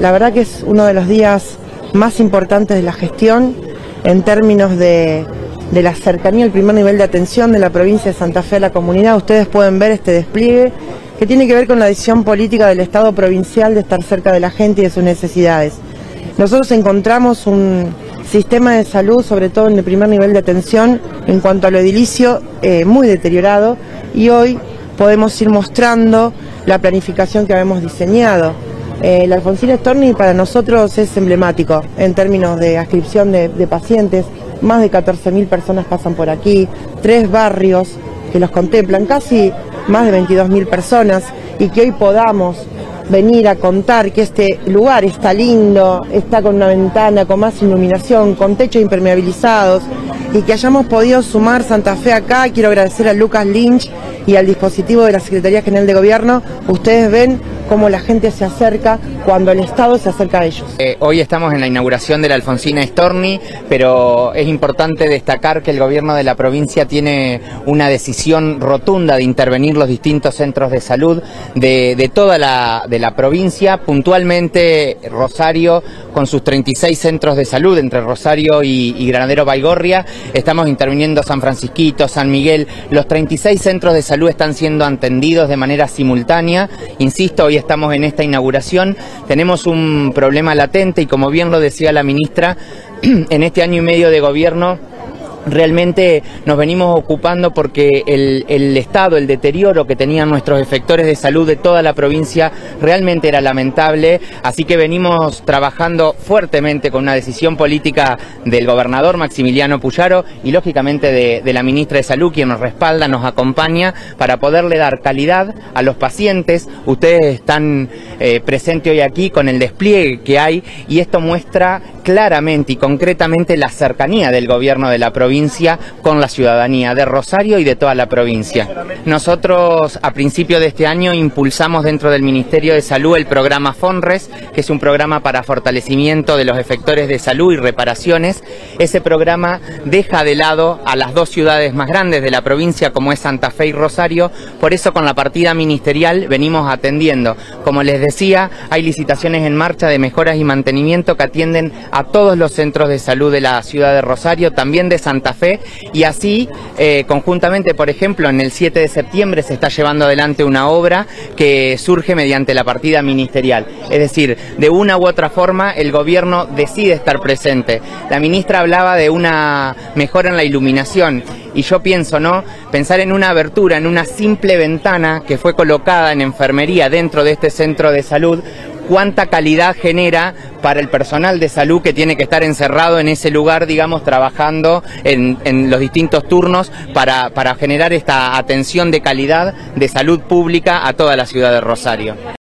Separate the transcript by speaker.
Speaker 1: La verdad que es uno de los días más importantes de la gestión en términos de la cercanía, el primer nivel de atención de la provincia de Santa Fe a la comunidad. Ustedes pueden ver este despliegue que tiene que ver con la decisión política del Estado provincial de estar cerca de la gente y de sus necesidades. Nosotros encontramos un sistema de salud, sobre todo en el primer nivel de atención, en cuanto a lo edilicio, muy deteriorado, y hoy podemos ir mostrando la planificación que habíamos diseñado. El Alfonsina Storni para nosotros es emblemático en términos de adscripción de pacientes. Más de 14.000 personas pasan por aquí, 3 barrios que los contemplan, casi más de 22.000 personas, y que hoy podamos venir a contar que este lugar está lindo, está con una ventana, con más iluminación, con techos impermeabilizados, y que hayamos podido sumar Santa Fe acá. Quiero agradecer a Lucas Lynch y al dispositivo de la Secretaría General de Gobierno. Ustedes ven cómo la gente se acerca cuando el Estado se acerca a ellos.
Speaker 2: Hoy estamos en la inauguración de la Alfonsina Storni, pero es importante destacar que el gobierno de la provincia tiene una decisión rotunda de intervenir los distintos centros de salud de toda la provincia, puntualmente Rosario con sus 36 centros de salud, entre Rosario y Granadero Baigorria. Estamos interviniendo San Francisquito, San Miguel. Los 36 centros de salud están siendo atendidos de manera simultánea. Insisto, hoy estamos en esta inauguración. Tenemos un problema latente y, como bien lo decía la ministra, en este año y medio de gobierno realmente nos venimos ocupando porque el estado, el deterioro que tenían nuestros efectores de salud de toda la provincia realmente era lamentable, así que venimos trabajando fuertemente con una decisión política del gobernador Maximiliano Puyaro y lógicamente de la ministra de Salud, quien nos respalda, nos acompaña para poderle dar calidad a los pacientes. Ustedes están presentes hoy aquí con el despliegue que hay, y esto muestra claramente y concretamente la cercanía del gobierno de la provincia con la ciudadanía de Rosario y de toda la provincia. Nosotros a principio de este año impulsamos dentro del Ministerio de Salud el programa FONRES, que es un programa para fortalecimiento de los efectores de salud y reparaciones. Ese programa deja de lado a las 2 ciudades más grandes de la provincia, como es Santa Fe y Rosario. Por eso con la partida ministerial venimos atendiendo. Como les decía, hay licitaciones en marcha de mejoras y mantenimiento que atienden a todos los centros de salud de la ciudad de Rosario, también de Santa Fe, y así conjuntamente, por ejemplo, en el 7 de septiembre se está llevando adelante una obra que surge mediante la partida ministerial. Es decir, de una u otra forma el gobierno decide estar presente. La ministra hablaba de una mejora en la iluminación, y yo pienso, ¿no? Pensar en una abertura, en una simple ventana que fue colocada en enfermería dentro de este centro de salud, cuánta calidad genera para el personal de salud que tiene que estar encerrado en ese lugar, digamos, trabajando en los distintos turnos para generar esta atención de calidad de salud pública a toda la ciudad de Rosario.